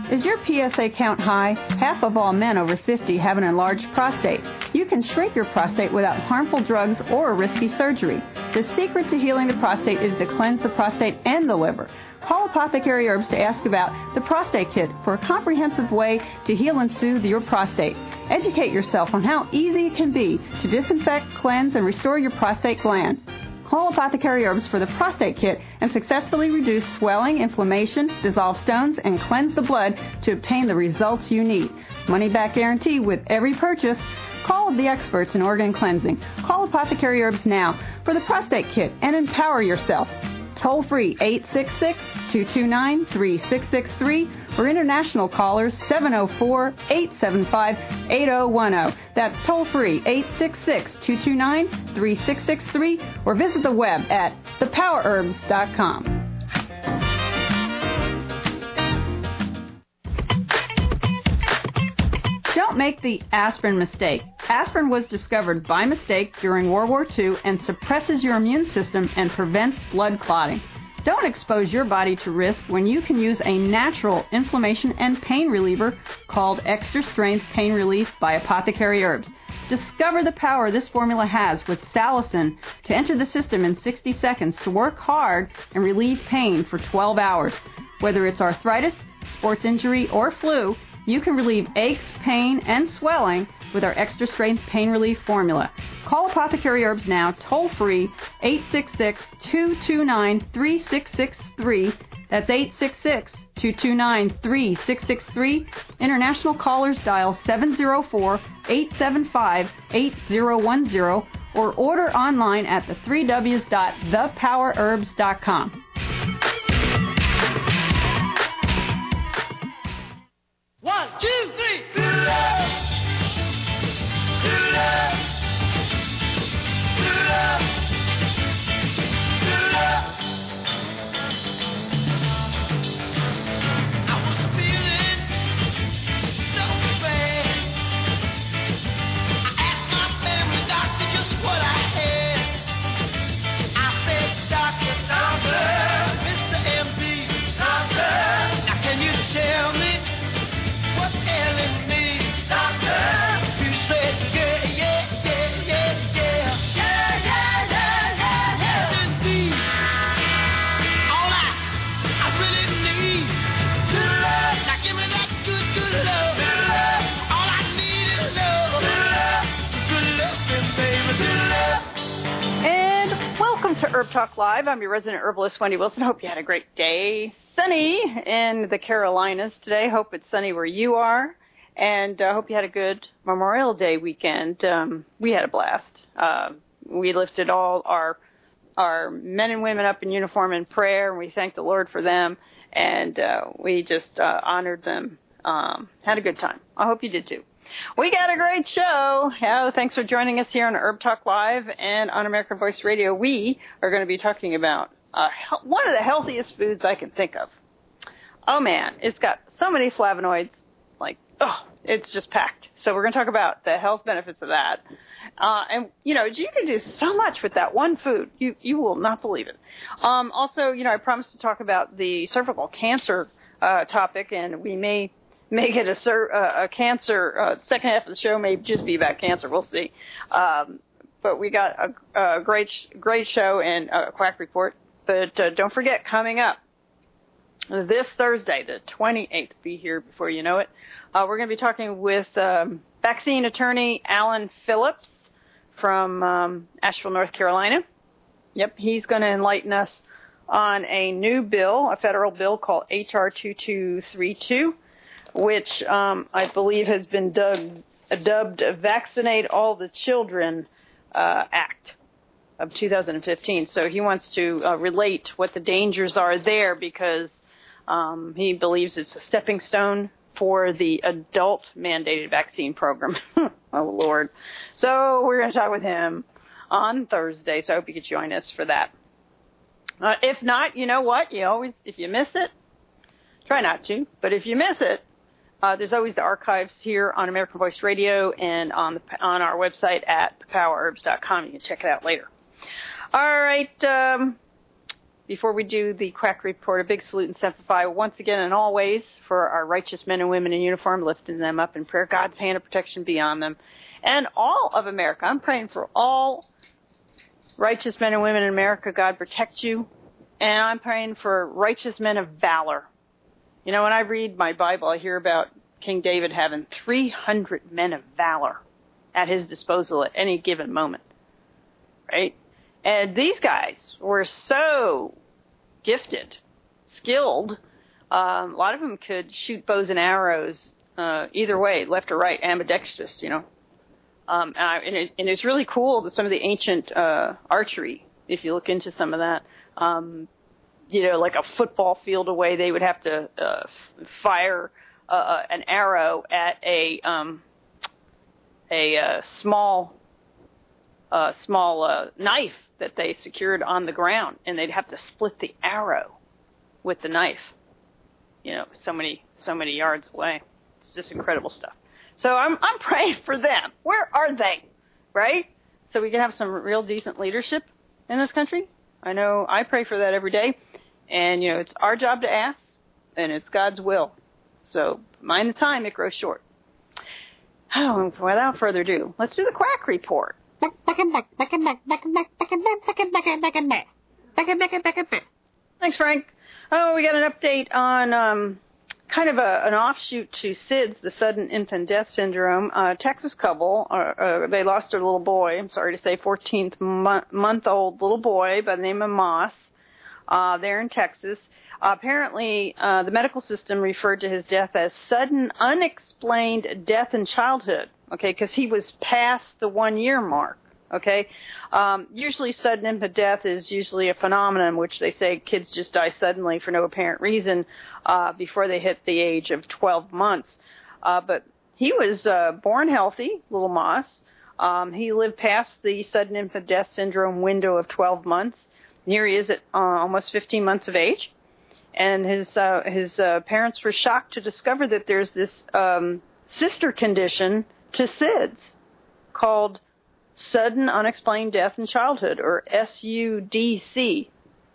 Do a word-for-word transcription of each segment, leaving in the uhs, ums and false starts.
Is your P S A count high? Half of all men over fifty have an enlarged prostate. You can shrink your prostate without harmful drugs or risky surgery. The secret to healing the prostate is to cleanse the prostate and the liver. Call Apothecary Herbs to ask about the Prostate Kit for a comprehensive way to heal and soothe your prostate. Educate yourself on how easy it can be to disinfect, cleanse, and restore your prostate gland. Call Apothecary Herbs for the Prostate Kit and successfully reduce swelling, inflammation, dissolve stones, and cleanse the blood to obtain the results you need. Money back guarantee with every purchase. Call the experts in organ cleansing. Call Apothecary Herbs now for the Prostate Kit and empower yourself. Toll free eight six six, two two nine, three six six three or international callers seven oh four, eight seven five, eight oh one oh. That's toll free eight six six, two two nine, three six six three or visit the web at the power herbs dot com. Don't make the aspirin mistake. Aspirin was discovered by mistake during World War Two and suppresses your immune system and prevents blood clotting. Don't expose your body to risk when you can use a natural inflammation and pain reliever called Extra Strength Pain Relief by Apothecary Herbs. Discover the power this formula has with salicin to enter the system in sixty seconds to work hard and relieve pain for twelve hours. Whether it's arthritis, sports injury, or flu, you can relieve aches, pain, and swelling with our Extra Strength Pain Relief formula. Call Apothecary Herbs now, toll-free, eight six six, two two nine, three six six three. That's eight six six, two two nine, three six six three. International callers dial seven oh four, eight seven five, eight oh one oh or order online at the three w's dot the power herbs dot com. One, two, three. Do love. Do love. Do love. Do love. I was feeling so bad. I asked my family doctor just what I had. I said, Doctor, doctor, Mister M D, doctor. Now can you tell me? To Herb Talk Live. I'm your resident herbalist, Wendy Wilson. Hope you had a great day. Sunny in the Carolinas today. Hope it's sunny where you are. And I uh, hope you had a good Memorial Day weekend. Um, we had a blast. Uh, we lifted all our our men and women up in uniform in prayer, and we thanked the Lord for them. And uh, we just uh, honored them. Um, had a good time. I hope you did too. We got a great show. Yeah, thanks for joining us here on Herb Talk Live and on American Voice Radio. We are going to be talking about uh, one of the healthiest foods I can think of. Oh, man, it's got so many flavonoids. Like, oh, it's just packed. So we're going to talk about the health benefits of that. Uh, and, you know, you can do so much with that one food. You you will not believe it. Um, also, you know, I promised to talk about the cervical cancer uh, topic, and we may make it a, cer- uh, a cancer, uh, second half of the show may just be about cancer. We'll see. Um, but we got a, a great, great show and a Quack Report. But uh, don't forget, coming up this Thursday, the twenty-eighth, be here before you know it, uh, we're going to be talking with um, vaccine attorney Alan Phillips from um, Asheville, North Carolina. Yep, he's going to enlighten us on a new bill, a federal bill called H R twenty-two thirty-two. Which um, I believe has been dubbed, dubbed Vaccinate All the Children uh, Act of two thousand fifteen. So he wants to uh, relate what the dangers are there because um, he believes it's a stepping stone for the adult mandated vaccine program. Oh, Lord. So we're going to talk with him on Thursday, so I hope you could join us for that. Uh, if not, you know what? You always, if you miss it, try not to, but if you miss it, Uh, there's always the archives here on American Voice Radio and on the, on our website at the power herbs dot com. You can check it out later. All right. Um, before we do the Quack Report, a big salute and semper once again and always for our righteous men and women in uniform, lifting them up in prayer. God's hand of protection be on them. And all of America. I'm praying for all righteous men and women in America. God protect you. And I'm praying for righteous men of valor. You know, when I read my Bible, I hear about King David having three hundred men of valor at his disposal at any given moment. Right? And these guys were so gifted, skilled. Um, a lot of them could shoot bows and arrows uh, either way, left or right, ambidextrous, you know. Um, and, I, and, it, and it's really cool that some of the ancient uh, archery, if you look into some of that, um, you know, like a football field away, they would have to uh, f- fire uh, an arrow at a um, a uh, small uh, small uh, knife that they secured on the ground, and they'd have to split the arrow with the knife, you know, so many so many yards away. It's just incredible stuff. So I'm I'm praying for them. Where are they? Right? So we can have some real decent leadership in this country. I know I pray for that every day. And, you know, it's our job to ask, and it's God's will. So mind the time, it grows short. Oh, without further ado, let's do the Quack Report. Thanks, Frank. Oh, we got an update on um, kind of a, an offshoot to S I D S, the sudden infant death syndrome. Uh, Texas couple, uh, uh, they lost their little boy, I'm sorry to say, fourteen-month-old little boy by the name of Moss, uh, there in Texas. Uh, apparently, uh, the medical system referred to his death as sudden, unexplained death in childhood, okay, because he was past the one-year mark, okay? Um, usually sudden infant death is usually a phenomenon which they say kids just die suddenly for no apparent reason uh, before they hit the age of twelve months. Uh, but he was uh, born healthy, little Moss. Um, he lived past the sudden infant death syndrome window of twelve months. Here he is at uh, almost fifteen months of age. And his uh, his uh, parents were shocked to discover that there's this um, sister condition to S I D S called sudden unexplained death in childhood, or S U D C.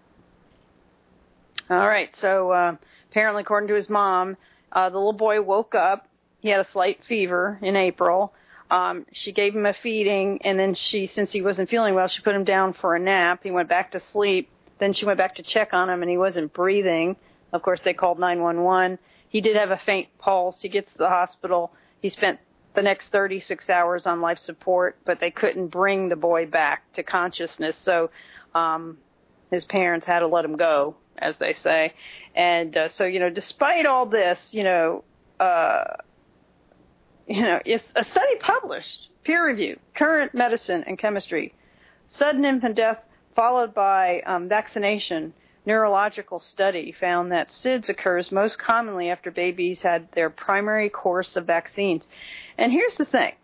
All right, so uh, apparently, according to his mom, uh, the little boy woke up. He had a slight fever in April. Um, she gave him a feeding, and then she, since he wasn't feeling well, she put him down for a nap. He went back to sleep. Then she went back to check on him, and he wasn't breathing. Of course, they called nine one one. He did have a faint pulse. He gets to the hospital. He spent the next thirty-six hours on life support, but they couldn't bring the boy back to consciousness. So um, his parents had to let him go, as they say. And uh, so, you know, despite all this, you know, uh, you know, it's a study published, peer review, Current Medicine and Chemistry, sudden infant death followed by um, vaccination, neurological study found that S I D S occurs most commonly after babies had their primary course of vaccines. And here's the thing.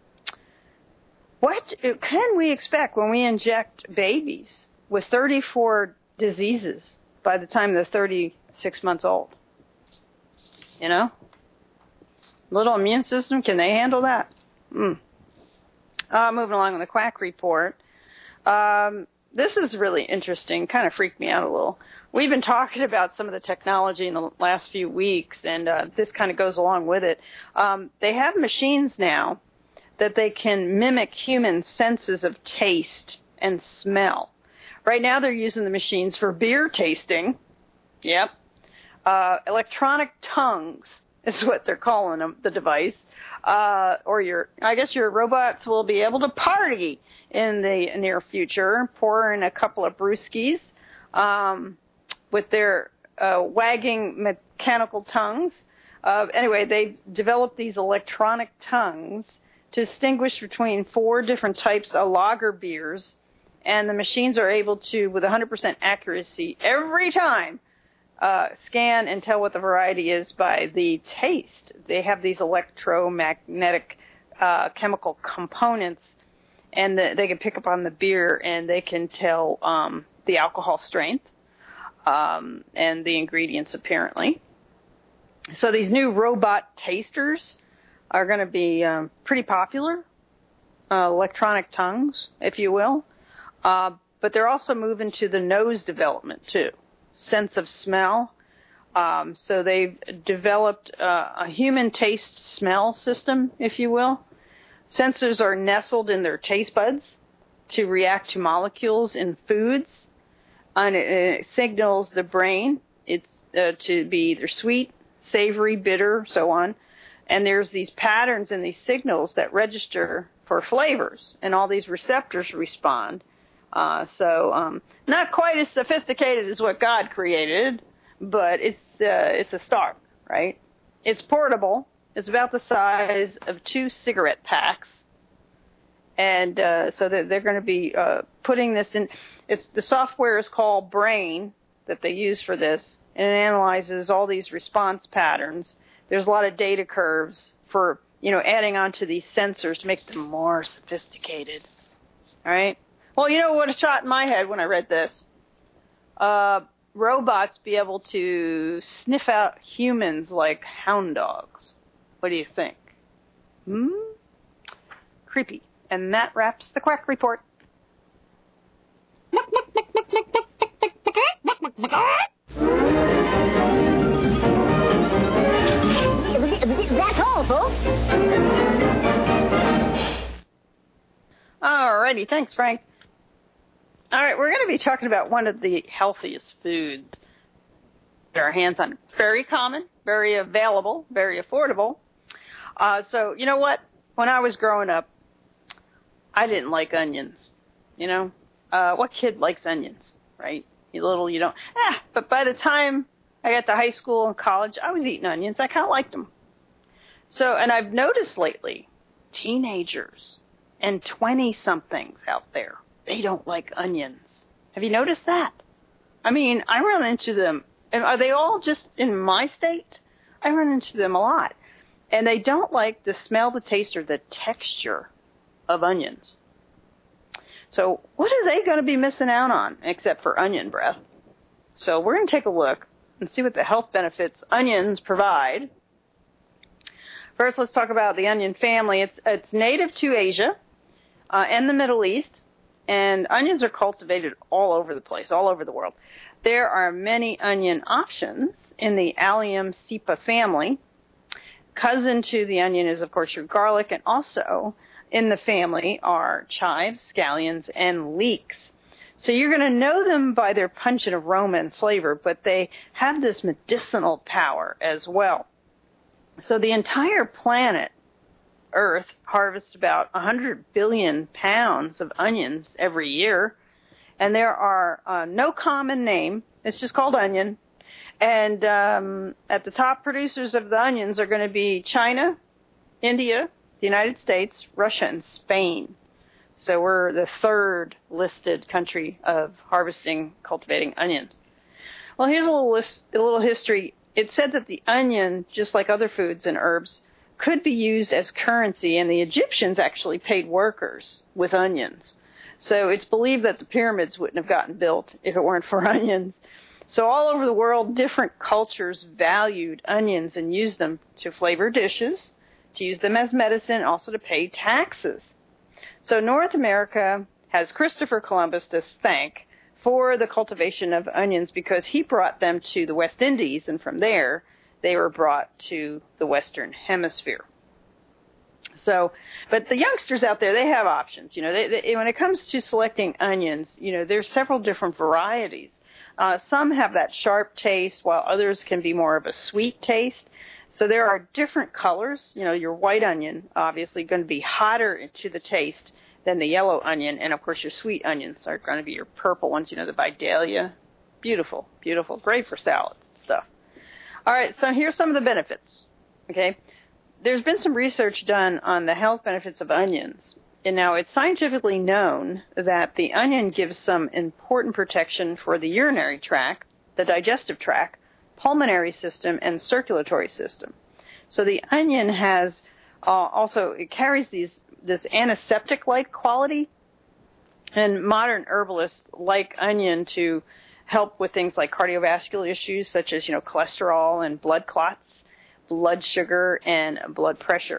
What can we expect when we inject babies with thirty-four diseases by the time they're thirty-six months old? You know? Little immune system, can they handle that? Mm. Uh, moving along with the Quack Report. Um, this is really interesting, kind of freaked me out a little. We've been talking about some of the technology in the last few weeks, and uh, this kind of goes along with it. Um, they have machines now that they can mimic human senses of taste and smell. Right now they're using the machines for beer tasting. Yep. Uh, electronic tongues is what they're calling them, the device. Uh, or your, I guess your robots will be able to party in the near future, pour in a couple of brewskis, um, with their, uh, wagging mechanical tongues. Uh, anyway, they developed these electronic tongues to distinguish between four different types of lager beers, and the machines are able to, with one hundred percent accuracy every time, Uh, scan and tell what the variety is by the taste. They have these electromagnetic uh, chemical components, and the, they can pick up on the beer, and they can tell um, the alcohol strength um, and the ingredients, apparently. So these new robot tasters are going to be um, pretty popular, uh, electronic tongues, if you will. Uh, but they're also moving to the nose development too, sense of smell. Um, so they've developed uh, a human taste smell system, if you will. Sensors are nestled in their taste buds to react to molecules in foods, and it, it signals the brain it's uh, to be either sweet, savory, bitter, so on. And there's these patterns and these signals that register for flavors, and all these receptors respond. Uh, so um, not quite as sophisticated as what God created, but it's uh, it's a start, right? It's portable. It's about the size of two cigarette packs, and uh, so they're, they're going to be uh, putting this in. It's the software is called Brain that they use for this, and it analyzes all these response patterns. There's a lot of data curves for, you know, adding onto these sensors to make them more sophisticated. All right. Well, you know what shot in my head when I read this? Uh, robots be able to sniff out humans like hound dogs. What do you think? Hmm? Creepy. And that wraps the Quack Report. That's all, folks. Alrighty, thanks, Frank. All right, we're going to be talking about one of the healthiest foods that our hands on. Very common, very available, very affordable. Uh, so, you know what? When I was growing up, I didn't like onions. You know, uh, what kid likes onions, right? You little, you don't. Ah, but by the time I got to high school and college, I was eating onions. I kind of liked them. So, and I've noticed lately, teenagers and twenty-somethings out there, they don't like onions. Have you noticed that? I mean, I run into them. And are they all just in my state? I run into them a lot. And they don't like the smell, the taste, or the texture of onions. So what are they going to be missing out on except for onion breath? So we're going to take a look and see what the health benefits onions provide. First, let's talk about the onion family. It's, it's native to Asia uh, and the Middle East, and onions are cultivated all over the place, all over the world. There are many onion options in the Allium cepa family. Cousin to the onion is, of course, your garlic, and also in the family are chives, scallions, and leeks. So you're going to know them by their pungent aroma and flavor, but they have this medicinal power as well. So the entire planet, Earth, harvests about one hundred billion pounds of onions every year, and there are uh, no common name. It's just called onion. And um, at the top producers of the onions are going to be China, India, the United States, Russia, and Spain. So we're the third listed country of harvesting, cultivating onions. Well, here's a little list, a little history. It said that the onion, just like other foods and herbs, could be used as currency, and the Egyptians actually paid workers with onions. So it's believed that the pyramids wouldn't have gotten built if it weren't for onions. So all over the world, different cultures valued onions and used them to flavor dishes, to use them as medicine, also to pay taxes. So North America has Christopher Columbus to thank for the cultivation of onions because he brought them to the West Indies, and from there they were brought to the Western Hemisphere. So, but the youngsters out there, they have options. You know, they, they, when it comes to selecting onions, you know, there's several different varieties. Uh, some have that sharp taste, while others can be more of a sweet taste. So there are different colors. You know, your white onion, obviously, going to be hotter to the taste than the yellow onion. And, of course, your sweet onions are going to be your purple ones, you know, the Vidalia. Beautiful, beautiful. Great for salads and stuff. All right, so here's some of the benefits, okay? There's been some research done on the health benefits of onions. And now it's scientifically known that the onion gives some important protection for the urinary tract, the digestive tract, pulmonary system, and circulatory system. So the onion has uh, also, it carries these this antiseptic-like quality, and modern herbalists like onion to help with things like cardiovascular issues such as, you know, cholesterol and blood clots, blood sugar, and blood pressure.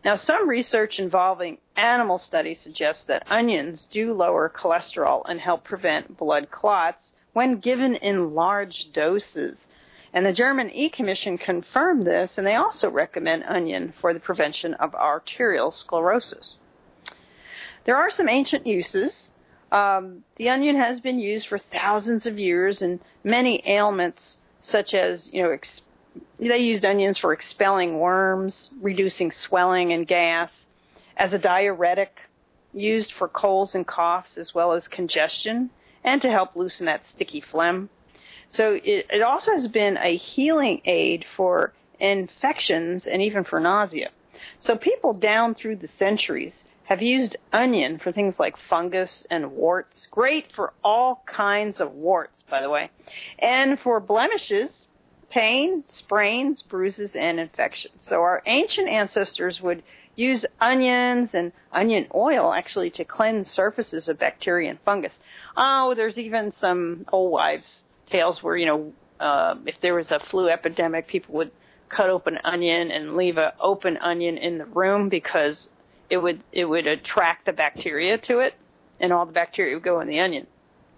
Now, some research involving animal studies suggests that onions do lower cholesterol and help prevent blood clots when given in large doses. And the German E-Commission confirmed this, and they also recommend onion for the prevention of arterial sclerosis. There are some ancient uses. Um, the onion has been used for thousands of years in many ailments, such as, you know, ex- they used onions for expelling worms, reducing swelling and gas, as a diuretic, used for colds and coughs as well as congestion, and to help loosen that sticky phlegm. So it, it also has been a healing aid for infections and even for nausea. So people down through the centuries have used onion for things like fungus and warts. Great for all kinds of warts, by the way. And for blemishes, pain, sprains, bruises, and infections. So our ancient ancestors would use onions and onion oil actually to cleanse surfaces of bacteria and fungus. Oh, there's even some old wives' tales where, you know, uh, if there was a flu epidemic, people would cut open an onion and leave an open onion in the room because it would it would attract the bacteria to it, and all the bacteria would go in the onion.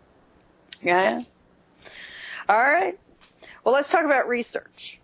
Yeah? All right. Well, let's talk about research.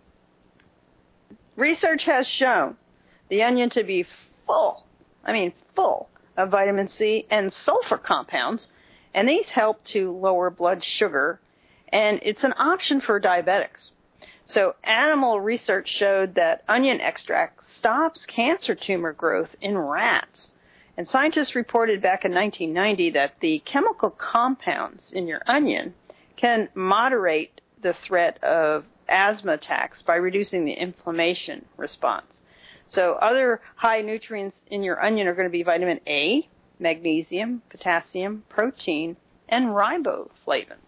Research has shown the onion to be full, I mean full, of vitamin C and sulfur compounds, and these help to lower blood sugar, and it's an option for diabetics. So animal research showed that onion extract stops cancer tumor growth in rats. And scientists reported back in nineteen ninety that the chemical compounds in your onion can moderate the threat of asthma attacks by reducing the inflammation response. So other high nutrients in your onion are going to be vitamin A, magnesium, potassium, protein, and riboflavin.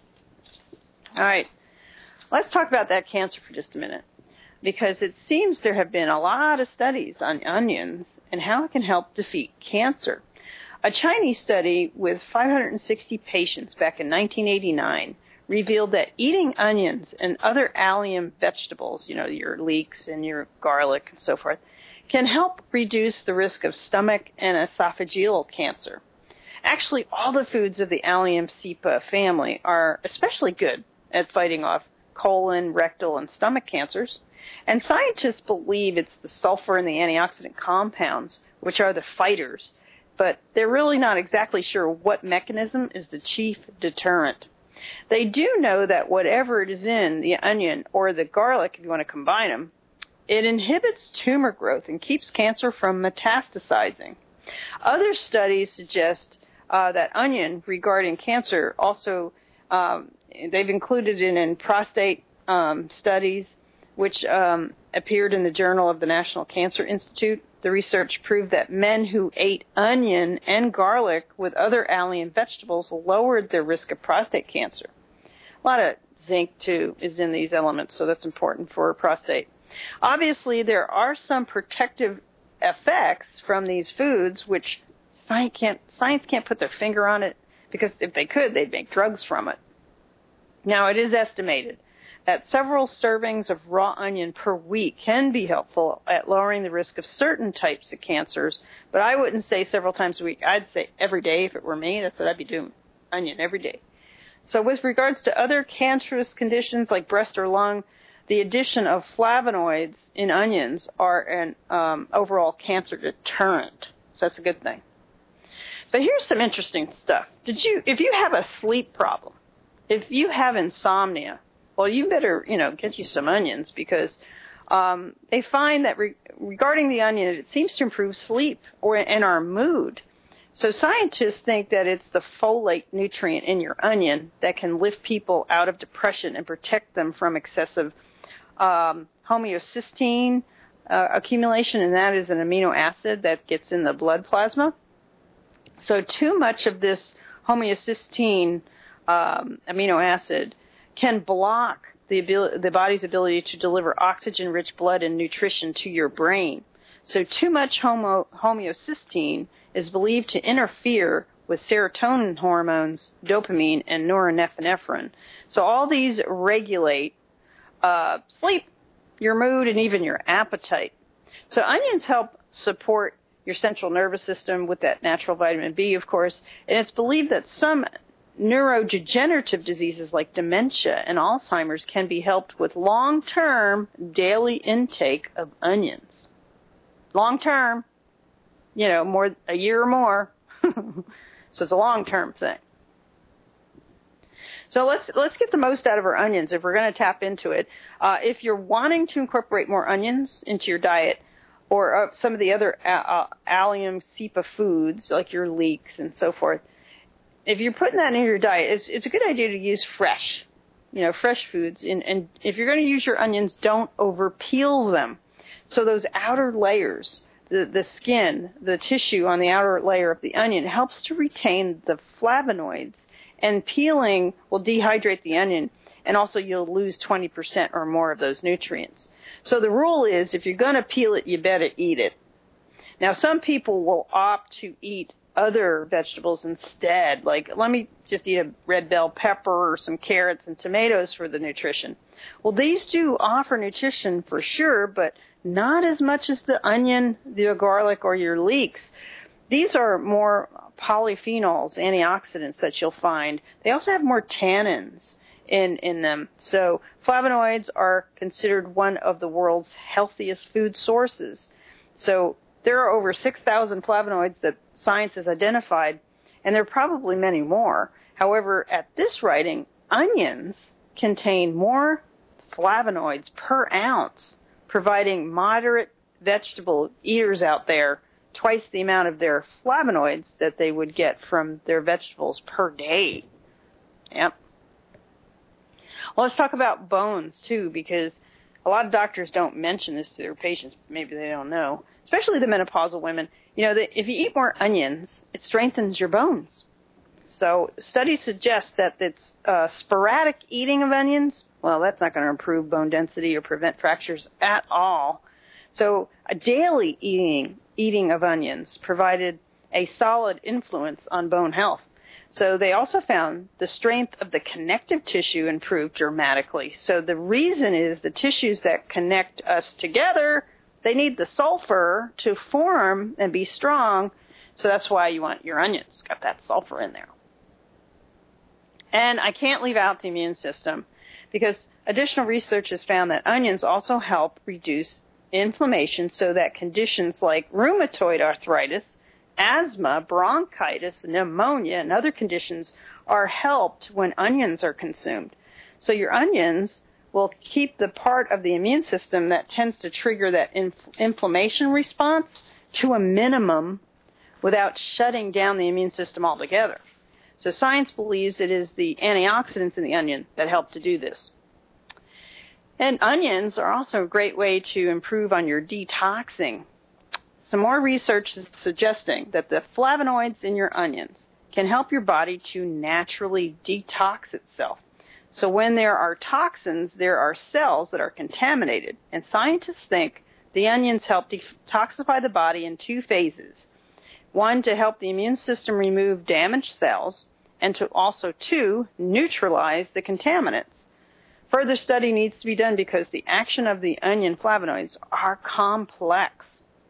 All right. Let's talk about that cancer for just a minute, because it seems there have been a lot of studies on onions and how it can help defeat cancer. A Chinese study with five hundred sixty patients back in nineteen eighty-nine revealed that eating onions and other allium vegetables, you know, your leeks and your garlic and so forth, can help reduce the risk of stomach and esophageal cancer. Actually, all the foods of the allium cepa family are especially good at fighting off colon, rectal, and stomach cancers. And scientists believe it's the sulfur and the antioxidant compounds which are the fighters, but they're really not exactly sure what mechanism is the chief deterrent. They do know that whatever it is in the onion or the garlic, if you want to combine them, it inhibits tumor growth and keeps cancer from metastasizing. Other studies suggest uh, that onion regarding cancer also, um, they've included it in prostate um, studies, which um, appeared in the Journal of the National Cancer Institute. The research proved that men who ate onion and garlic with other allium vegetables lowered their risk of prostate cancer. A lot of zinc, too, is in these elements, so that's important for prostate. Obviously, there are some protective effects from these foods, which science can't, science can't put their finger on it, because if they could, they'd make drugs from it. Now, it is estimated that several servings of raw onion per week can be helpful at lowering the risk of certain types of cancers, but I wouldn't say several times a week. I'd say every day if it were me. That's what I'd be doing, onion every day. So with regards to other cancerous conditions like breast or lung, the addition of flavonoids in onions are an um, overall cancer deterrent. So that's a good thing. But here's some interesting stuff. Did you, if you have a sleep problem, if you have insomnia, well, you better, you know, get you some onions, because um, they find that re- regarding the onion, it seems to improve sleep or and our mood. So scientists think that it's the folate nutrient in your onion that can lift people out of depression and protect them from excessive um, homocysteine uh, accumulation, and that is an amino acid that gets in the blood plasma. So too much of this homocysteine um, amino acid can block the ability, the body's ability to deliver oxygen-rich blood and nutrition to your brain. So too much homo, homocysteine is believed to interfere with serotonin hormones, dopamine, and norepinephrine. So all these regulate uh, sleep, your mood, and even your appetite. So onions help support your central nervous system with that natural vitamin B, of course. And it's believed that some neurodegenerative diseases like dementia and Alzheimer's can be helped with long-term daily intake of onions. Long-term, you know, more a year or more. So it's a long-term thing. So let's let's get the most out of our onions if we're going to tap into it. Uh, if you're wanting to incorporate more onions into your diet, or uh, some of the other uh, allium cepa foods like your leeks and so forth, if you're putting that in your diet, it's it's a good idea to use fresh, you know, fresh foods. And, and if you're going to use your onions, don't over peel them. So those outer layers, the the skin, the tissue on the outer layer of the onion helps to retain the flavonoids. And peeling will dehydrate the onion, and also you'll lose twenty percent or more of those nutrients. So the rule is, if you're going to peel it, you better eat it. Now, some people will opt to eat other vegetables instead, like, let me just eat a red bell pepper or some carrots and tomatoes for the nutrition. Well, these do offer nutrition for sure, but not as much as the onion, the garlic, or your leeks. These are more polyphenols, antioxidants that you'll find. They also have more tannins in, in them. So flavonoids are considered one of the world's healthiest food sources. So there are over six thousand flavonoids that science has identified, and there are probably many more. However, at this writing, onions contain more flavonoids per ounce, providing moderate vegetable eaters out there twice the amount of their flavonoids that they would get from their vegetables per day. Yep. Well, let's talk about bones, too, because a lot of doctors don't mention this to their patients. Maybe they don't know, especially the menopausal women. You know, that if you eat more onions, it strengthens your bones. So studies suggest that it's uh, sporadic eating of onions, well, that's not going to improve bone density or prevent fractures at all. So a daily eating eating of onions provided a solid influence on bone health. So they also found the strength of the connective tissue improved dramatically. So the reason is the tissues that connect us together, they need the sulfur to form and be strong. So that's why you want your onions. Got that sulfur in there. And I can't leave out the immune system because additional research has found that onions also help reduce inflammation so that conditions like rheumatoid arthritis, asthma, bronchitis, pneumonia, and other conditions are helped when onions are consumed. So your onions will keep the part of the immune system that tends to trigger that inf- inflammation response to a minimum without shutting down the immune system altogether. So science believes it is the antioxidants in the onion that help to do this. And onions are also a great way to improve on your detoxing. Some more research is suggesting that the flavonoids in your onions can help your body to naturally detox itself. So when there are toxins, there are cells that are contaminated. And scientists think the onions help detoxify the body in two phases. One, to help the immune system remove damaged cells, and to also, two, neutralize the contaminants. Further study needs to be done because the action of the onion flavonoids are complex.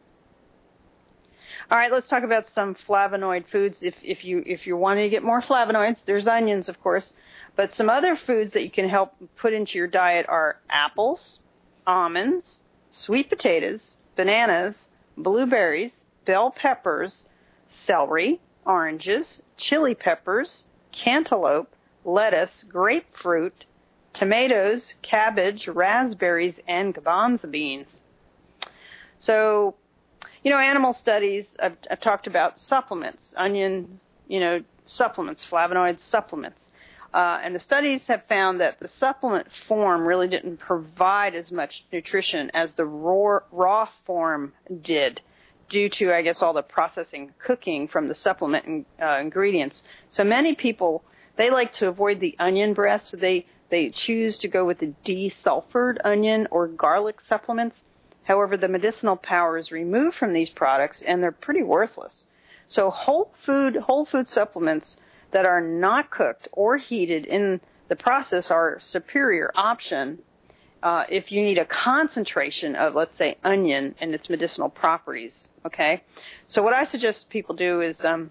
All right, let's talk about some flavonoid foods. If if you if you're wanting to get more flavonoids, there's onions, of course, but some other foods that you can help put into your diet are apples, almonds, sweet potatoes, bananas, blueberries, bell peppers, celery, oranges, chili peppers, cantaloupe, lettuce, grapefruit, tomatoes, cabbage, raspberries, and garbanzo beans. So, you know, animal studies, I've, I've talked about supplements, onion, you know, supplements, flavonoid supplements. Uh, and the studies have found that the supplement form really didn't provide as much nutrition as the raw, raw form did due to, I guess, all the processing, cooking from the supplement in, uh, ingredients. So many people, they like to avoid the onion breath, so they They choose to go with the desulfured onion or garlic supplements. However, the medicinal power is removed from these products, and they're pretty worthless. So whole food, whole food supplements that are not cooked or heated in the process are a superior option. uh, if you need a concentration of, let's say, onion and its medicinal properties, okay? So what I suggest people do is um,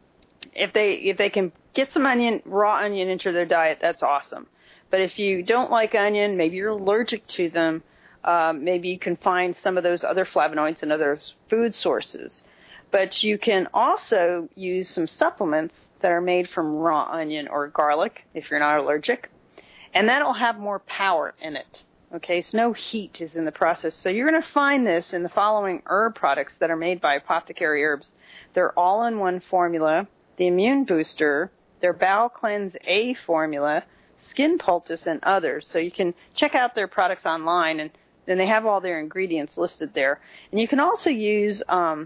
if they if they can get some onion, raw onion into their diet, that's awesome. But if you don't like onion, maybe you're allergic to them, um, maybe you can find some of those other flavonoids in other food sources. But you can also use some supplements that are made from raw onion or garlic if you're not allergic, and that'll have more power in it. Okay, so no heat is in the process. So you're going to find this in the following herb products that are made by Apothecary Herbs. They're all-in-one formula, the Immune Booster, their Bowel Cleanse A formula, Skin Poultice, and others. So you can check out their products online, and then they have all their ingredients listed there. And you can also use um,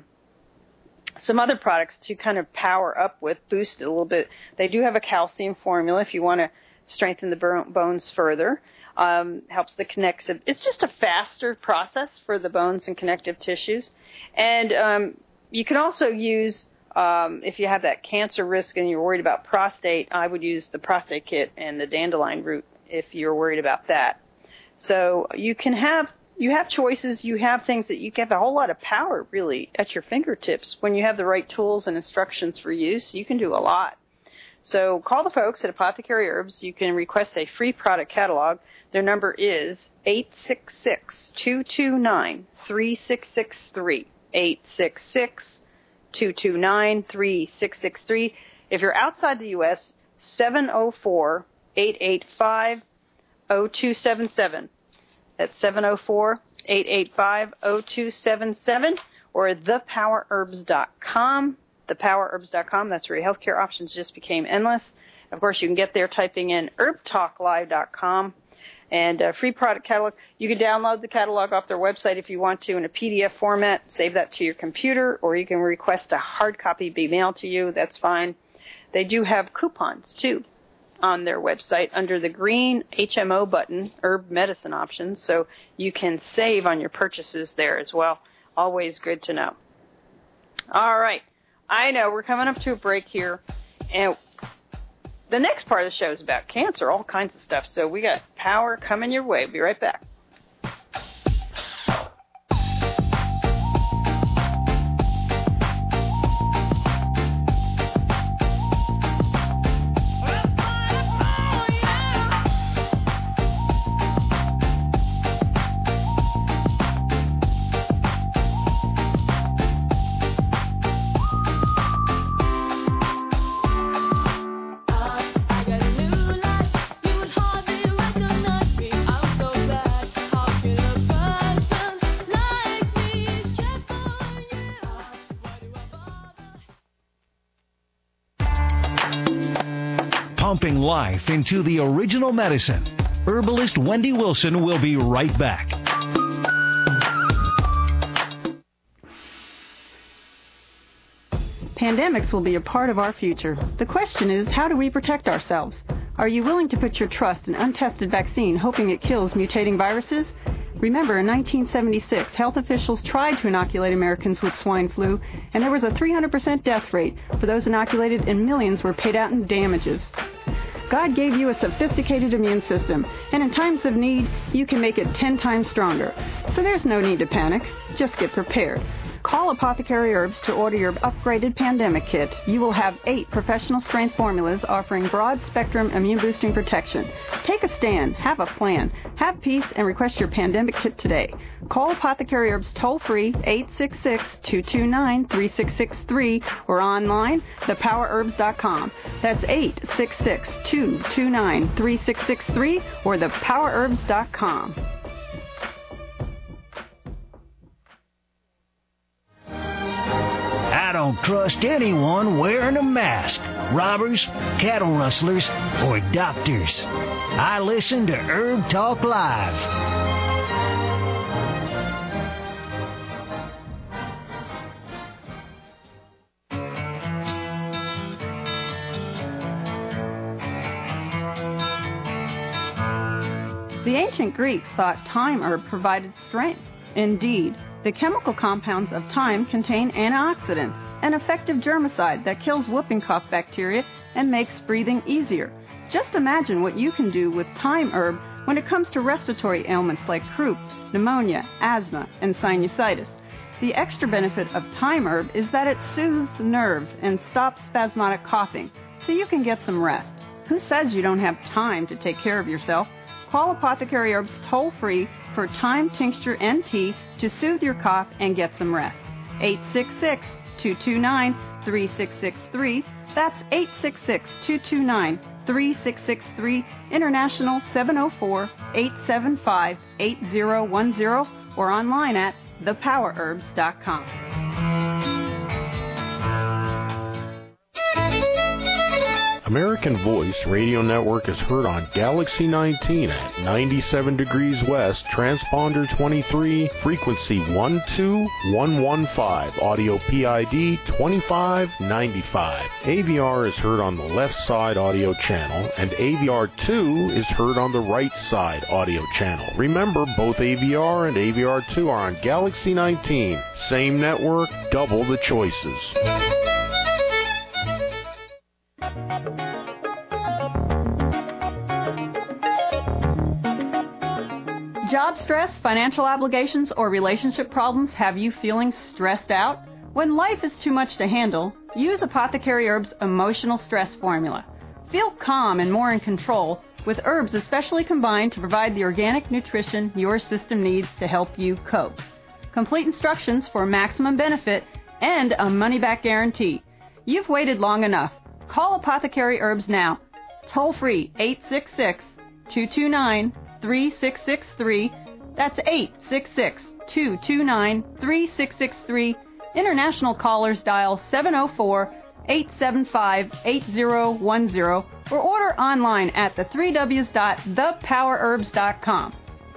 some other products to kind of power up with, boost it a little bit. They do have a calcium formula if you want to strengthen the bones further. Um, helps the connective. It's just a faster process for the bones and connective tissues. And um, you can also use, um, if you have that cancer risk and you're worried about prostate, I would use the prostate kit and the dandelion root if you're worried about that. So you can have, you have choices, you have things that you can have a whole lot of power really at your fingertips. When you have the right tools and instructions for use, you can do a lot. So call the folks at Apothecary Herbs. You can request a free product catalog. Their number is eight six six, two two nine, three six six three, eight six six, two two nine, three six six three. If you're outside the U S, seven oh four, eight eight five, oh two seven seven. That's seven oh four, eight eight five, oh two seven seven, or the power herbs dot com. the power herbs dot com. That's where your healthcare options just became endless. Of course, you can get there typing in herb talk live dot com. And a free product catalog. You can download the catalog off their website if you want to in a P D F format. Save that to your computer, or you can request a hard copy be mailed to you. That's fine. They do have coupons, too, on their website under the green H M O button, Herb Medicine Options, so you can save on your purchases there as well. Always good to know. All right. I know we're coming up to a break here, and the next part of the show is about cancer, all kinds of stuff. So we got power coming your way. Be right back. Pumping life into the original medicine. Herbalist Wendy Wilson will be right back. Pandemics will be a part of our future. The question is, how do we protect ourselves? Are you willing to put your trust in untested vaccine, hoping it kills mutating viruses? Remember, in nineteen seventy-six, health officials tried to inoculate Americans with swine flu, and there was a three hundred percent death rate for those inoculated, and millions were paid out in damages. God gave you a sophisticated immune system, and in times of need, you can make it ten times stronger. So there's no need to panic. Just get prepared. Call Apothecary Herbs to order your upgraded pandemic kit. You will have eight professional-strength formulas offering broad-spectrum immune-boosting protection. Take a stand. Have a plan. Have peace and request your pandemic kit today. Call Apothecary Herbs toll-free eight six six, two two nine, three six six three or online, the power herbs dot com. That's eight six six, two two nine, three six six three or the power herbs dot com. I don't trust anyone wearing a mask. Robbers, cattle rustlers, or doctors. I listen to Herb Talk Live. The ancient Greeks thought thyme herb provided strength. Indeed, the chemical compounds of thyme contain antioxidants, an effective germicide that kills whooping cough bacteria and makes breathing easier. Just imagine what you can do with thyme herb when it comes to respiratory ailments like croup, pneumonia, asthma, and sinusitis. The extra benefit of thyme herb is that it soothes the nerves and stops spasmodic coughing, so you can get some rest. Who says you don't have time to take care of yourself? Call Apothecary Herbs toll-free for thyme tincture and tea to soothe your cough and get some rest. eight six six, two two nine, three six six three. That's eight six six, two two nine, three six six three. International seven oh four, eight seven five, eight oh one oh or online at the power herbs dot com. American Voice Radio Network is heard on Galaxy nineteen at ninety-seven degrees west, transponder twenty-three, frequency one two one one five, audio P I D twenty-five ninety-five. A V R is heard on the left side audio channel, and A V R two is heard on the right side audio channel. Remember, both A V R and A V R two are on Galaxy nineteen. Same network, double the choices. Job stress, financial obligations, or relationship problems have you feeling stressed out? When life is too much to handle, use Apothecary Herbs Emotional Stress Formula. Feel calm and more in control with herbs especially combined to provide the organic nutrition your system needs to help you cope. Complete instructions for maximum benefit and a money-back guarantee. You've waited long enough. Call Apothecary Herbs now. Toll free eight six six, two two nine, three six six three. That's eight six six, two two nine, three six six three. International callers dial seven oh four, eight seven five, eight oh one oh or order online at the three W's dot the power herbs dot com.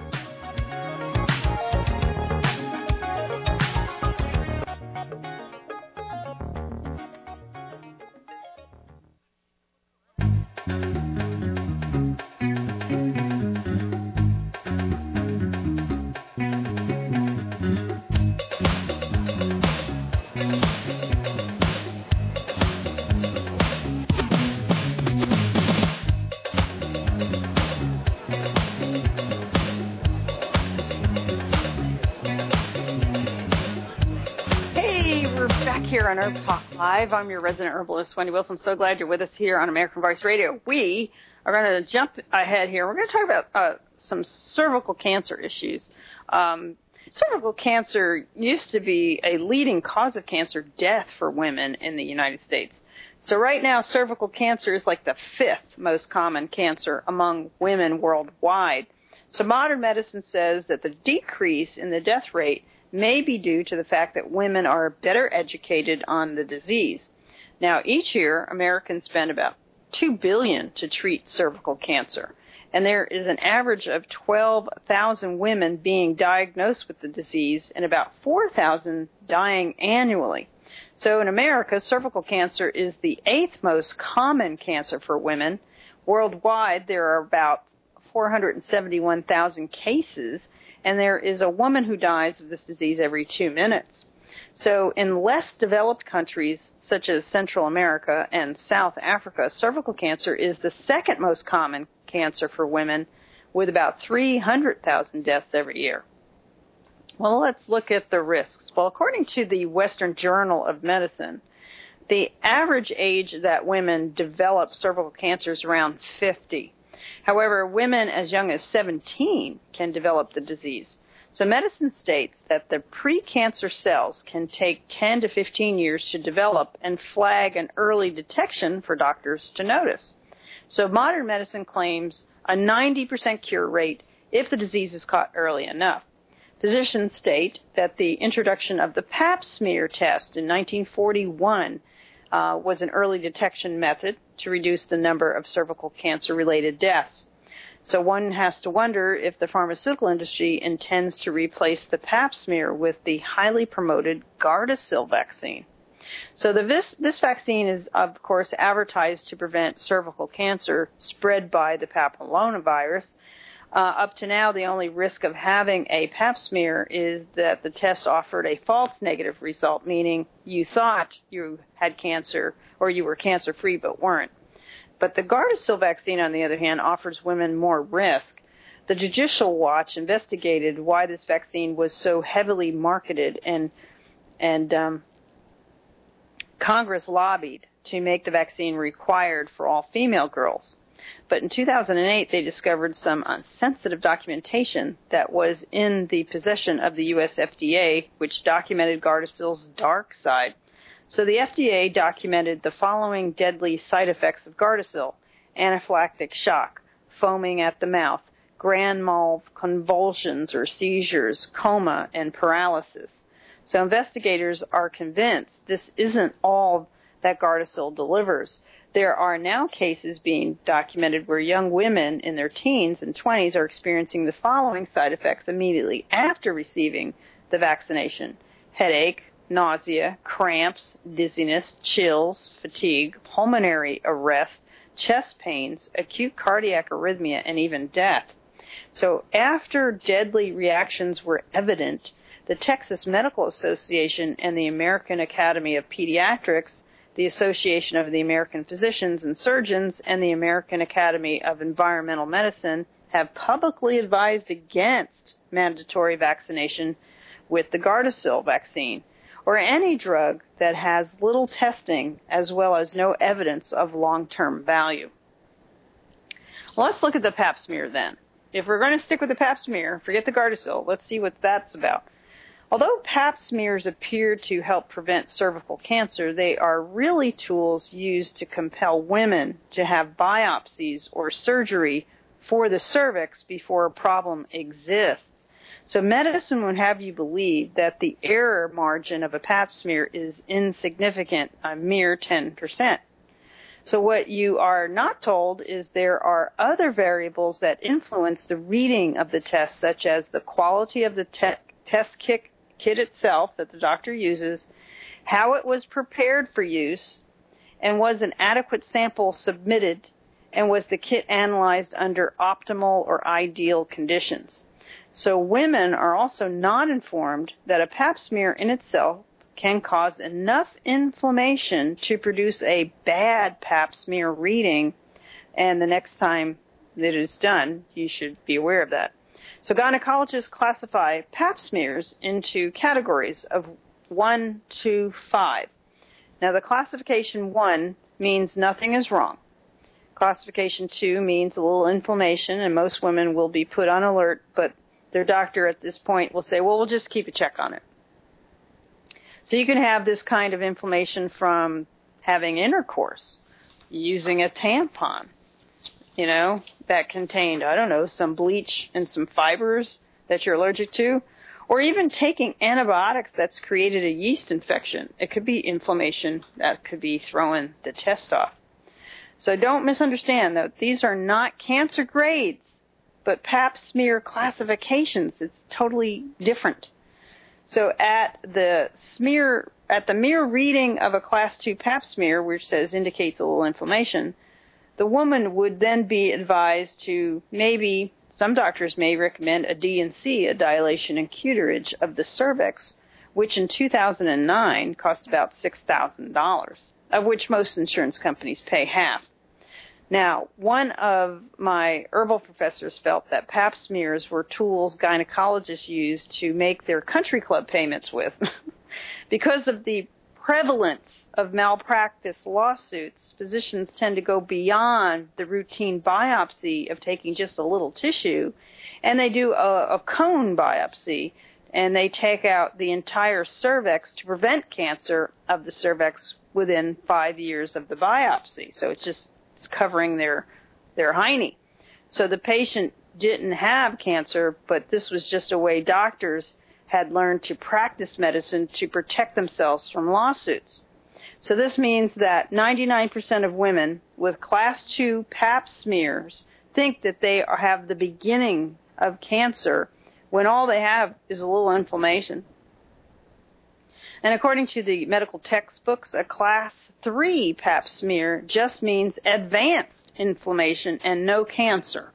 On Herb Talk Live. I'm your resident herbalist, Wendy Wilson. So glad you're with us here on American Voice Radio. We are going to jump ahead here. We're going to talk about uh, some cervical cancer issues. Um, cervical cancer used to be a leading cause of cancer death for women in the United States. So right now, cervical cancer is like the fifth most common cancer among women worldwide. So modern medicine says that the decrease in the death rate may be due to the fact that women are better educated on the disease. Now, each year, Americans spend about two billion dollars to treat cervical cancer, and there is an average of twelve thousand women being diagnosed with the disease and about four thousand dying annually. So in America, cervical cancer is the eighth most common cancer for women. Worldwide, there are about four hundred seventy-one thousand cases, and there is a woman who dies of this disease every two minutes. So in less developed countries, such as Central America and South Africa, cervical cancer is the second most common cancer for women, with about three hundred thousand deaths every year. Well, let's look at the risks. Well, according to the Western Journal of Medicine, the average age that women develop cervical cancer is around fifty. However, women as young as seventeen can develop the disease. So medicine states that the precancer cells can take ten to fifteen years to develop and flag an early detection for doctors to notice. So modern medicine claims a ninety percent cure rate if the disease is caught early enough. Physicians state that the introduction of the pap smear test in nineteen forty-one uh, was an early detection method to reduce the number of cervical cancer-related deaths. So one has to wonder if the pharmaceutical industry intends to replace the pap smear with the highly promoted Gardasil vaccine. So the, this, this vaccine is, of course, advertised to prevent cervical cancer spread by the papillomavirus. Uh, up to now, the only risk of having a pap smear is that the test offered a false negative result, meaning you thought you had cancer or you were cancer-free but weren't. But the Gardasil vaccine, on the other hand, offers women more risk. the Judicial Watch investigated why this vaccine was so heavily marketed, and and um, Congress lobbied to make the vaccine required for all female girls. But in two thousand eight, they discovered some sensitive documentation that was in the possession of the U S F D A, which documented Gardasil's dark side. So the F D A documented the following deadly side effects of Gardasil: anaphylactic shock, foaming at the mouth, grand mal convulsions or seizures, coma, and paralysis. So investigators are convinced this isn't all that Gardasil delivers. There are now cases being documented where young women in their teens and twenties are experiencing the following side effects immediately after receiving the vaccination: headache, nausea, cramps, dizziness, chills, fatigue, pulmonary arrest, chest pains, acute cardiac arrhythmia, and even death. So after deadly reactions were evident, the Texas Medical Association and the American Academy of Pediatrics, the Association of the American Physicians and Surgeons, and the American Academy of Environmental Medicine have publicly advised against mandatory vaccination with the Gardasil vaccine, or any drug that has little testing as well as no evidence of long-term value. Well, let's look at the pap smear then. If we're going to stick with the pap smear, forget the Gardasil, let's see what that's about. Although pap smears appear to help prevent cervical cancer, they are really tools used to compel women to have biopsies or surgery for the cervix before a problem exists. So medicine would have you believe that the error margin of a pap smear is insignificant, a mere ten percent. So what you are not told is there are other variables that influence the reading of the test, such as the quality of the te- test kit kit itself that the doctor uses, how it was prepared for use, and was an adequate sample submitted, and was the kit analyzed under optimal or ideal conditions. So women are also not informed that a pap smear in itself can cause enough inflammation to produce a bad pap smear reading, and the next time that it is done, you should be aware of that. So gynecologists classify pap smears into categories of one to five. Now, the classification one means nothing is wrong. Classification two means a little inflammation, and most women will be put on alert, but their doctor at this point will say, well, we'll just keep a check on it. So you can have this kind of inflammation from having intercourse, using a tampon, you know, that contained, I don't know, some bleach and some fibers that you're allergic to, or even taking antibiotics that's created a yeast infection. It could be inflammation that could be throwing the test off. So don't misunderstand, though. These are not cancer grades, but pap smear classifications. It's totally different. So at the smear, at the mere reading of a class two pap smear, which says indicates a little inflammation, the woman would then be advised to maybe, some doctors may recommend a D and C, a dilation and curettage of the cervix, which in two thousand nine cost about six thousand dollars, of which most insurance companies pay half. Now, one of my herbal professors felt that pap smears were tools gynecologists used to make their country club payments with. Because of the prevalence of malpractice lawsuits, physicians tend to go beyond the routine biopsy of taking just a little tissue, and they do a, a cone biopsy, and they take out the entire cervix to prevent cancer of the cervix within five years of the biopsy. So it's just it's covering their their hiney. So the patient didn't have cancer, but this was just a way doctors had learned to practice medicine to protect themselves from lawsuits. So this means that ninety-nine percent of women with class two pap smears think that they are, have the beginning of cancer when all they have is a little inflammation. And according to the medical textbooks, a class three pap smear just means advanced inflammation and no cancer.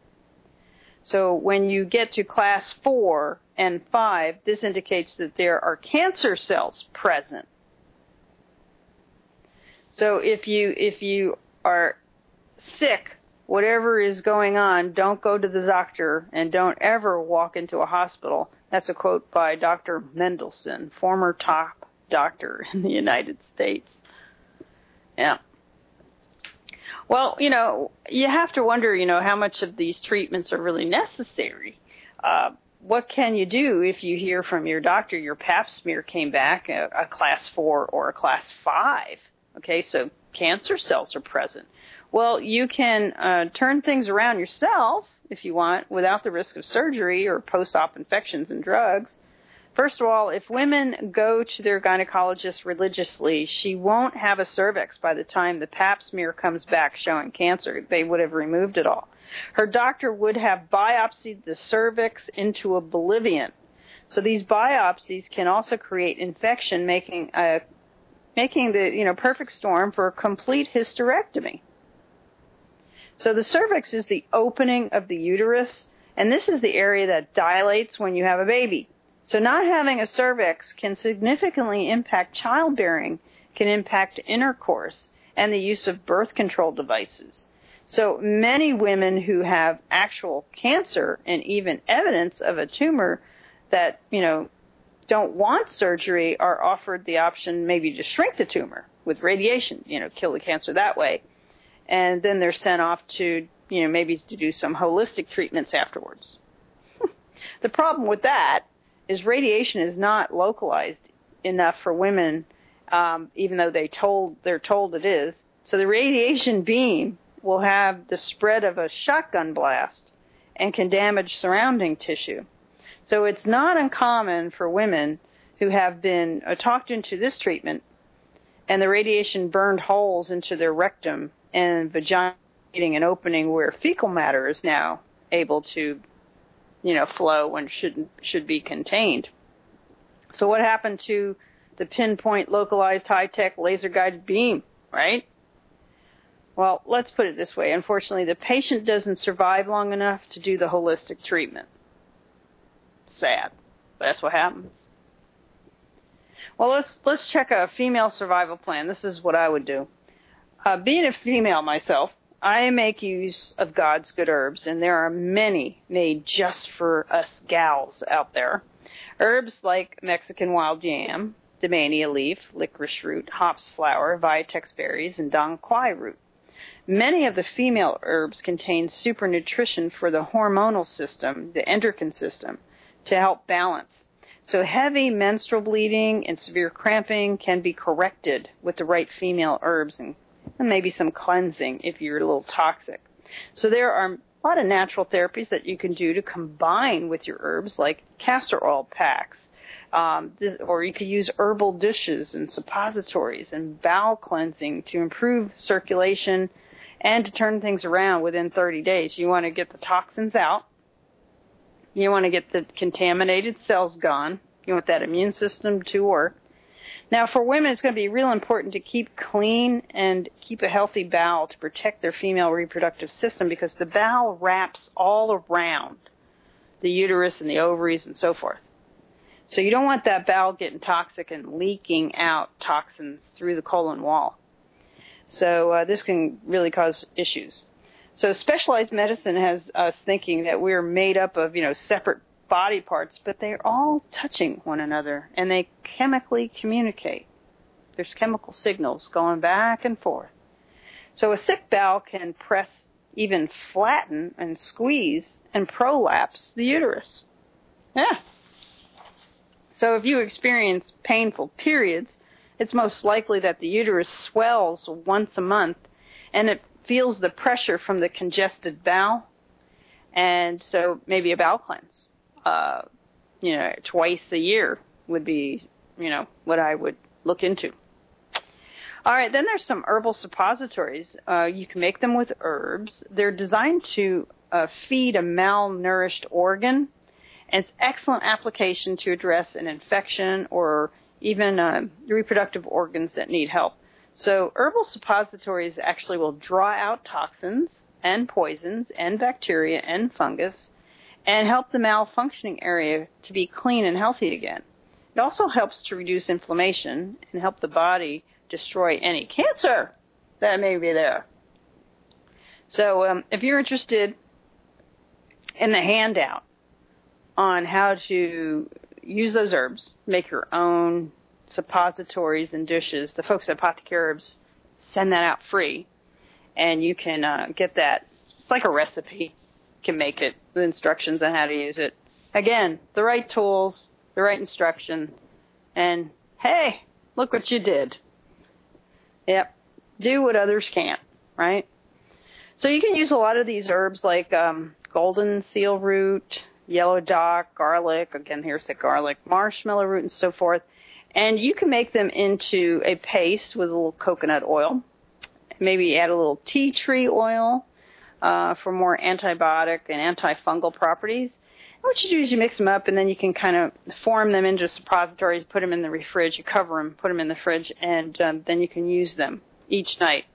So when you get to class four and five, this indicates that there are cancer cells present. So if you if you are sick whatever is going on, don't go to the doctor and don't ever walk into a hospital. That's a quote by Doctor Mendelsohn, former top doctor in the United States. Yeah. Well, you know, you have to wonder, you know, how much of these treatments are really necessary. Uh, what can you do if you hear from your doctor your pap smear came back a, a class four or a class five? Okay, so cancer cells are present. Well, you can uh, turn things around yourself, if you want, without the risk of surgery or post-op infections and drugs. First of all, if women go to their gynecologist religiously, she won't have a cervix by the time the pap smear comes back showing cancer. They would have removed it all. Her doctor would have biopsied the cervix into oblivion. So these biopsies can also create infection, making a making the you know perfect storm for a complete hysterectomy. So the cervix is the opening of the uterus, and this is the area that dilates when you have a baby. So not having a cervix can significantly impact childbearing, can impact intercourse, and the use of birth control devices. So many women who have actual cancer and even evidence of a tumor that, you know, don't want surgery are offered the option maybe to shrink the tumor with radiation, you know, kill the cancer that way. And then they're sent off to, you know, maybe to do some holistic treatments afterwards. The problem with that is radiation is not localized enough for women, um, even though they told they're told it is. So the radiation beam will have the spread of a shotgun blast and can damage surrounding tissue. So it's not uncommon for women who have been uh, talked into this treatment and the radiation burned holes into their rectum and vagina, creating an opening where fecal matter is now able to, you know, flow and should should be contained. So what happened to the pinpoint localized high-tech laser-guided beam, right? Well, let's put it this way. Unfortunately, the patient doesn't survive long enough to do the holistic treatment. Sad. But that's what happens. Well, let's let's check a female survival plan. This is what I would do. Uh, being a female myself, I make use of God's good herbs, and there are many made just for us gals out there. Herbs like Mexican wild yam, Damiania leaf, licorice root, hops flower, vitex berries, and dong quai root. Many of the female herbs contain super nutrition for the hormonal system, the endocrine system, to help balance. So heavy menstrual bleeding and severe cramping can be corrected with the right female herbs and, and maybe some cleansing if you're a little toxic. So there are a lot of natural therapies that you can do to combine with your herbs, like castor oil packs, um, this, or you could use herbal dishes and suppositories and bowel cleansing to improve circulation and to turn things around within thirty days. You want to get the toxins out. You want to get the contaminated cells gone. You want that immune system to work. Now, for women, it's going to be real important to keep clean and keep a healthy bowel to protect their female reproductive system, because the bowel wraps all around the uterus and the ovaries and so forth. So you don't want that bowel getting toxic and leaking out toxins through the colon wall. So uh, this can really cause issues. So specialized medicine has us thinking that we're made up of, you know, separate body parts, but they're all touching one another, and they chemically communicate. There's chemical signals going back and forth. So a sick bowel can press, even flatten and squeeze and prolapse the uterus. Yeah. So if you experience painful periods, it's most likely that the uterus swells once a month, and it feels the pressure from the congested bowel, and so maybe a bowel cleanse, uh, you know, twice a year would be, you know, what I would look into. All right, then there's some herbal suppositories. Uh, you can make them with herbs. They're designed to uh, feed a malnourished organ, and it's excellent application to address an infection or even uh, reproductive organs that need help. So herbal suppositories actually will draw out toxins and poisons and bacteria and fungus and help the malfunctioning area to be clean and healthy again. It also helps to reduce inflammation and help the body destroy any cancer that may be there. So um, if you're interested in the handout on how to use those herbs, make your own suppositories and dishes, the folks at Apothecary Herbs send that out free, and you can uh, get that. It's like a recipe. You can make it with instructions on how to use it. Again, the right tools, the right instruction, and hey, look what you did. Yep, do what others can't, right? So you can use a lot of these herbs like um, golden seal root, yellow dock, garlic, again, here's the garlic, marshmallow root, and so forth. And you can make them into a paste with a little coconut oil. Maybe add a little tea tree oil uh, for more antibiotic and antifungal properties. And what you do is you mix them up, and then you can kind of form them into suppositories, put them in the fridge, you cover them, put them in the fridge, and um, then you can use them each night.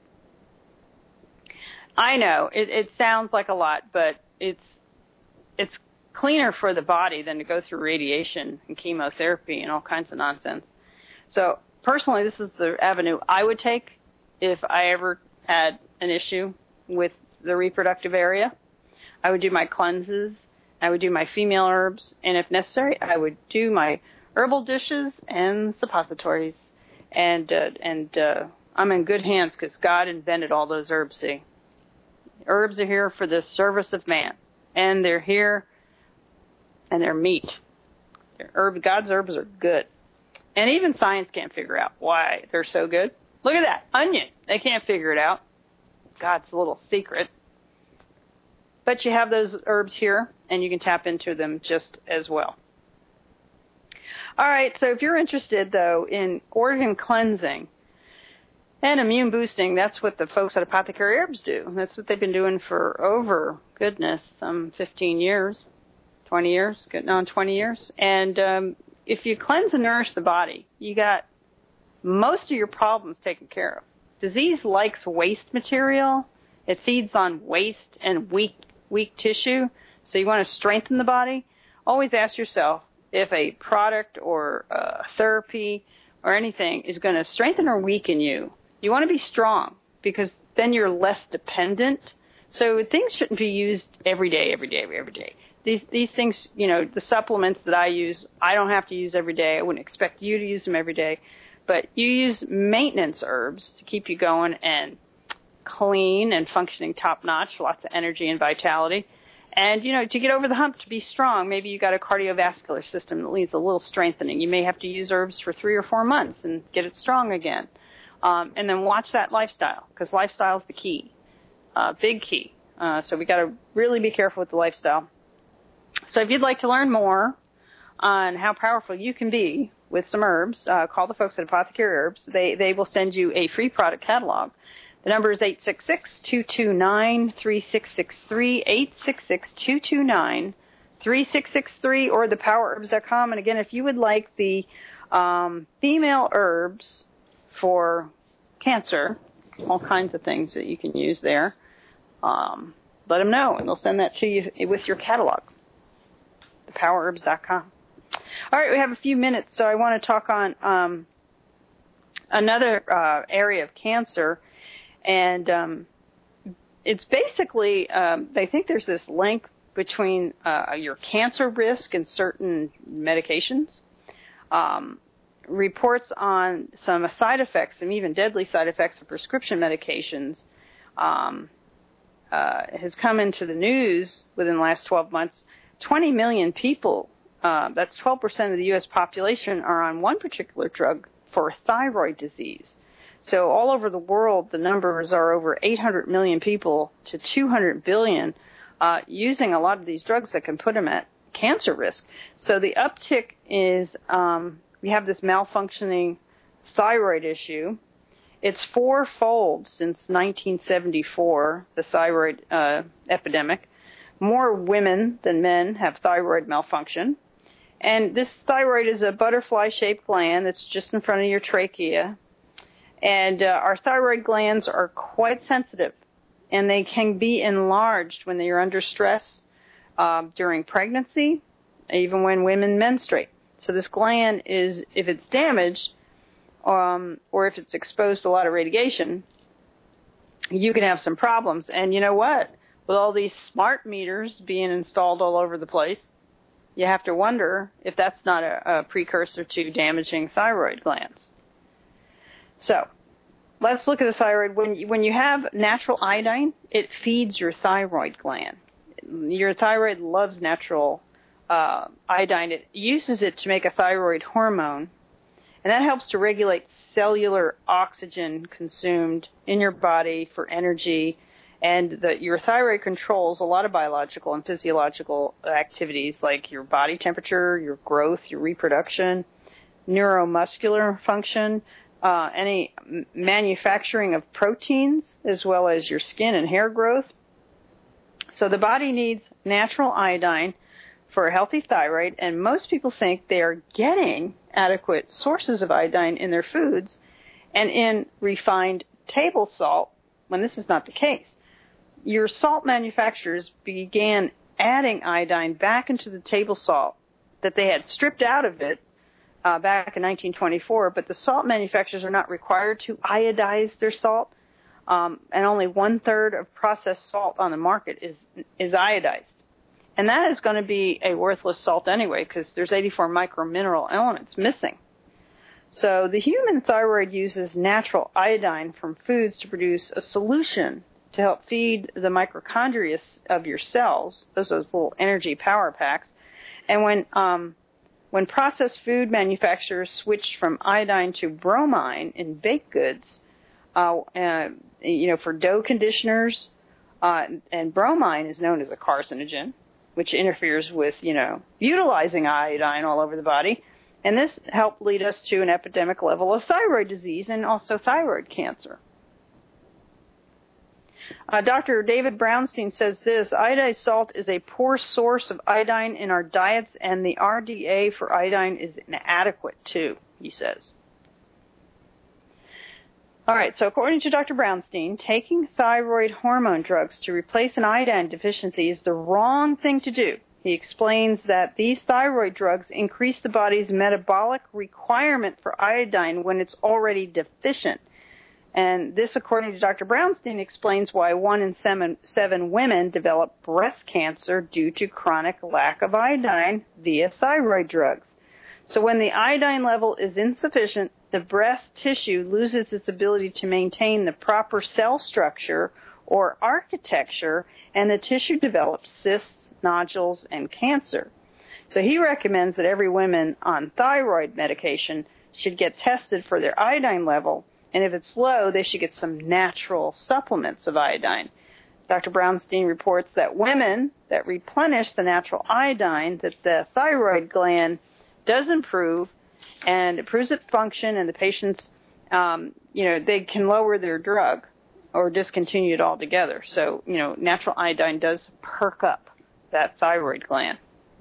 I know, it, it sounds like a lot, but it's it's cleaner for the body than to go through radiation and chemotherapy and all kinds of nonsense. So personally, this is the avenue I would take if I ever had an issue with the reproductive area. I would do my cleanses, I would do my female herbs, and if necessary, I would do my herbal dishes and suppositories. And uh, and uh, I'm in good hands because God invented all those herbs, see. Herbs are here for the service of man, and they're here, and they're meat. They're herb, God's herbs are good. And even science can't figure out why they're so good. Look at that, onion. They can't figure it out. God's little secret. But you have those herbs here, and you can tap into them just as well. All right, so if you're interested, though, in organ cleansing and immune boosting, that's what the folks at Apothecary Herbs do. That's what they've been doing for over, goodness, some fifteen years, twenty years, getting on twenty years. And um, if you cleanse and nourish the body, you got most of your problems taken care of. Disease likes waste material. It feeds on waste and weak weak tissue. So you want to strengthen the body. Always ask yourself if a product or a therapy or anything is going to strengthen or weaken you. You want to be strong because then you're less dependent. So things shouldn't be used every day, every day, every day. These these things, you know, the supplements that I use, I don't have to use every day. I wouldn't expect you to use them every day. But you use maintenance herbs to keep you going and clean and functioning top-notch, lots of energy and vitality. And, you know, to get over the hump, to be strong, maybe you got a cardiovascular system that needs a little strengthening. You may have to use herbs for three or four months and get it strong again. Um, and then watch that lifestyle, because lifestyle is the key, uh, big key. Uh, so we got to really be careful with the lifestyle. So if you'd like to learn more on how powerful you can be with some herbs, uh, call the folks at Apothecary Herbs. They they will send you a free product catalog. The number is eight six six, two two nine, three six six three, eight six six, two two nine, three six six three, or the power herbs dot com. And again, if you would like the um, female herbs for cancer, all kinds of things that you can use there, um, let them know, and they'll send that to you with your catalog, the power herbs dot com. All right, we have a few minutes, so I want to talk on um, another uh, area of cancer, and um, it's basically, um, they think there's this link between uh, your cancer risk and certain medications. Um, reports on some side effects, some even deadly side effects of prescription medications um, uh, has come into the news within the last twelve months. twenty million people, uh, that's twelve percent of the U S population, are on one particular drug for thyroid disease. So all over the world, the numbers are over eight hundred million people to two hundred billion uh, using a lot of these drugs that can put them at cancer risk. So the uptick is um, we have this malfunctioning thyroid issue. It's fourfold since nineteen seventy-four, the thyroid uh, epidemic. More women than men have thyroid malfunction. And this thyroid is a butterfly-shaped gland that's just in front of your trachea. And uh, our thyroid glands are quite sensitive, and they can be enlarged when they are under stress uh, during pregnancy, even when women menstruate. So this gland is, if it's damaged, um, or if it's exposed to a lot of radiation, you can have some problems. And you know what? With all these smart meters being installed all over the place, you have to wonder if that's not a, a precursor to damaging thyroid glands. So let's look at the thyroid. When you, when you have natural iodine, it feeds your thyroid gland. Your thyroid loves natural uh, iodine. It uses it to make a thyroid hormone, and that helps to regulate cellular oxygen consumed in your body for energy. And the, your thyroid controls a lot of biological and physiological activities like your body temperature, your growth, your reproduction, neuromuscular function, uh, any manufacturing of proteins, as well as your skin and hair growth. So the body needs natural iodine for a healthy thyroid, and most people think they are getting adequate sources of iodine in their foods and in refined table salt, when this is not the case. Your salt manufacturers began adding iodine back into the table salt that they had stripped out of it uh, back in nineteen twenty-four, but the salt manufacturers are not required to iodize their salt, um, and only one-third of processed salt on the market is is iodized. And that is going to be a worthless salt anyway, because there's eighty-four micromineral elements missing. So the human thyroid uses natural iodine from foods to produce a solution to help feed the mitochondria of your cells, those are those little energy power packs. And when um, when processed food manufacturers switched from iodine to bromine in baked goods, uh, uh, you know, for dough conditioners, uh, and bromine is known as a carcinogen, which interferes with, you know, utilizing iodine all over the body. And this helped lead us to an epidemic level of thyroid disease and also thyroid cancer. Uh, Doctor David Brownstein says this: iodized salt is a poor source of iodine in our diets, and the R D A for iodine is inadequate too, he says. All right, so according to Doctor Brownstein, taking thyroid hormone drugs to replace an iodine deficiency is the wrong thing to do. He explains that these thyroid drugs increase the body's metabolic requirement for iodine when it's already deficient. And this, according to Doctor Brownstein, explains why one in seven, seven women develop breast cancer due to chronic lack of iodine via thyroid drugs. So when the iodine level is insufficient, the breast tissue loses its ability to maintain the proper cell structure or architecture, and the tissue develops cysts, nodules, and cancer. So he recommends that every woman on thyroid medication should get tested for their iodine level, and if it's low, they should get some natural supplements of iodine. Doctor Brownstein reports that women that replenish the natural iodine, that the thyroid gland does improve, and improves its function, and the patients, um, you know, they can lower their drug or discontinue it altogether. So, you know, natural iodine does perk up that thyroid gland.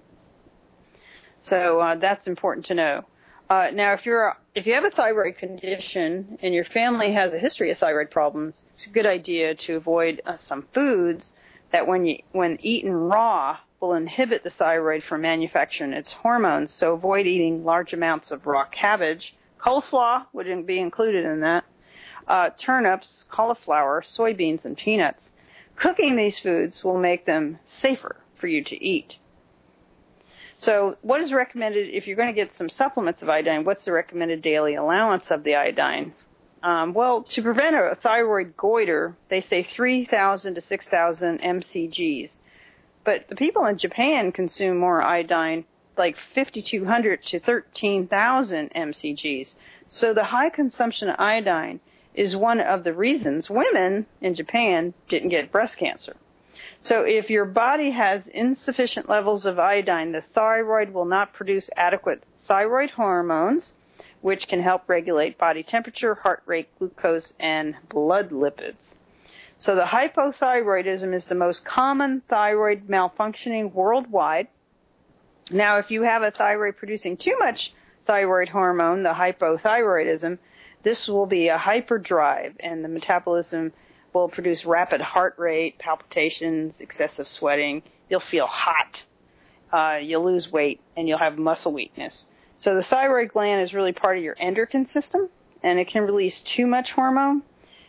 So uh, that's important to know. Uh, now, if you're if you have a thyroid condition and your family has a history of thyroid problems, it's a good idea to avoid uh, some foods that, when you when eaten raw, will inhibit the thyroid from manufacturing its hormones. So avoid eating large amounts of raw cabbage. Coleslaw would be included in that. Uh, turnips, cauliflower, soybeans, and peanuts. Cooking these foods will make them safer for you to eat. So what is recommended if you're going to get some supplements of iodine? What's the recommended daily allowance of the iodine? Um, well, to prevent a thyroid goiter, they say three thousand to six thousand M C Gs. But the people in Japan consume more iodine, like fifty-two hundred to thirteen thousand M C Gs. So the high consumption of iodine is one of the reasons women in Japan didn't get breast cancer. So if your body has insufficient levels of iodine, the thyroid will not produce adequate thyroid hormones, which can help regulate body temperature, heart rate, glucose, and blood lipids. So the hypothyroidism is the most common thyroid malfunctioning worldwide. Now, if you have a thyroid producing too much thyroid hormone, the hypothyroidism, this will be a hyperdrive, and the metabolism will produce rapid heart rate, palpitations, excessive sweating. You'll feel hot. Uh, you'll lose weight, and you'll have muscle weakness. So the thyroid gland is really part of your endocrine system, and it can release too much hormone.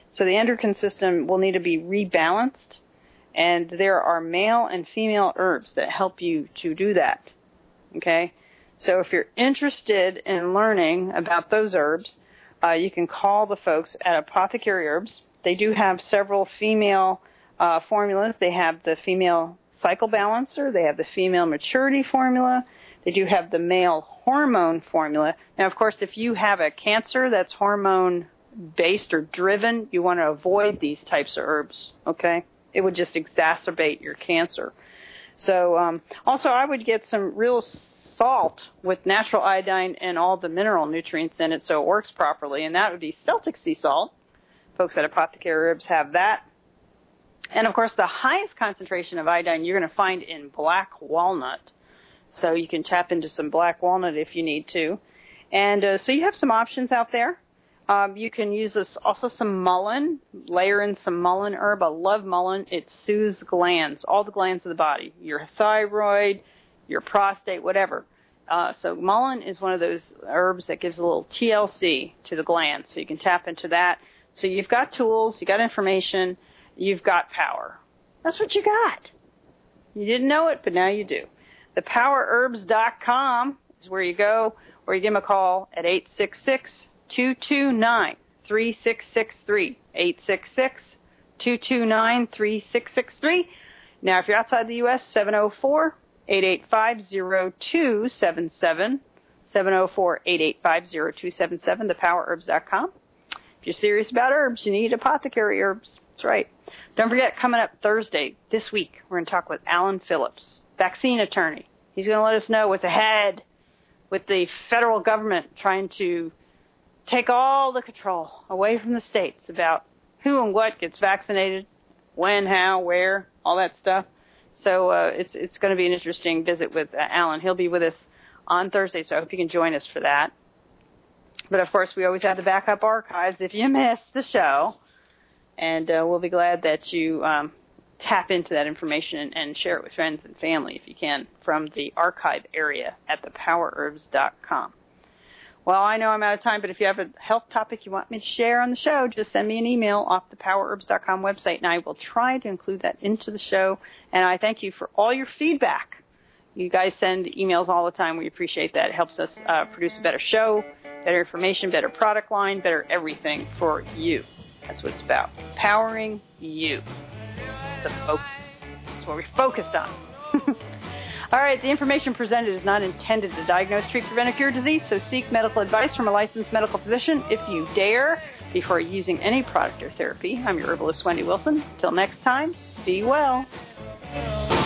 So the endocrine system will need to be rebalanced, and there are male and female herbs that help you to do that. Okay? So if you're interested in learning about those herbs, uh, you can call the folks at Apothecary Herbs. They do have several female uh, formulas. They have the female cycle balancer. They have the female maturity formula. They do have the male hormone formula. Now, of course, if you have a cancer that's hormone-based or driven, you want to avoid these types of herbs, okay? It would just exacerbate your cancer. So um, also I would get some real salt with natural iodine and all the mineral nutrients in it so it works properly, and that would be Celtic sea salt. Folks at Apothecary Herbs have that. And, of course, the highest concentration of iodine you're going to find in black walnut. So you can tap into some black walnut if you need to. And uh, so you have some options out there. Um, you can use this, also some mullein, layer in some mullein herb. I love mullein. It soothes glands, all the glands of the body, your thyroid, your prostate, whatever. Uh, so mullein is one of those herbs that gives a little T L C to the glands, so you can tap into that. So you've got tools, you've got information, you've got power. That's what you got. You didn't know it, but now you do. the power herbs dot com is where you go, or you give them a call at eight six six, two two nine, three six six three, eight six six, two two nine, three six six three. Now, if you're outside the U S, seven oh four, eight eight five, oh two seven seven, seven oh four, eight eight five, oh two seven seven, the power herbs dot com. If you're serious about herbs, you need Apothecary Herbs. That's right. Don't forget, coming up Thursday, this week, we're going to talk with Alan Phillips, vaccine attorney. He's going to let us know what's ahead with the federal government trying to take all the control away from the states about who and what gets vaccinated, when, how, where, all that stuff. So uh, it's it's going to be an interesting visit with uh, Alan. He'll be with us on Thursday, so I hope you can join us for that. But, of course, we always have the backup archives if you missed the show. And uh, we'll be glad that you um, tap into that information and, and share it with friends and family, if you can, from the archive area at the power herbs dot com. Well, I know I'm out of time, but if you have a health topic you want me to share on the show, just send me an email off the power herbs dot com website, and I will try to include that into the show. And I thank you for all your feedback. You guys send emails all the time. We appreciate that. It helps us uh, produce a better show, better information, better product line, better everything for you. That's what it's about. Powering you. The focus. That's what we're focused on. All right, the information presented is not intended to diagnose, treat, prevent, or cure disease, so seek medical advice from a licensed medical physician if you dare before using any product or therapy. I'm your herbalist, Wendy Wilson. Until next time, be well.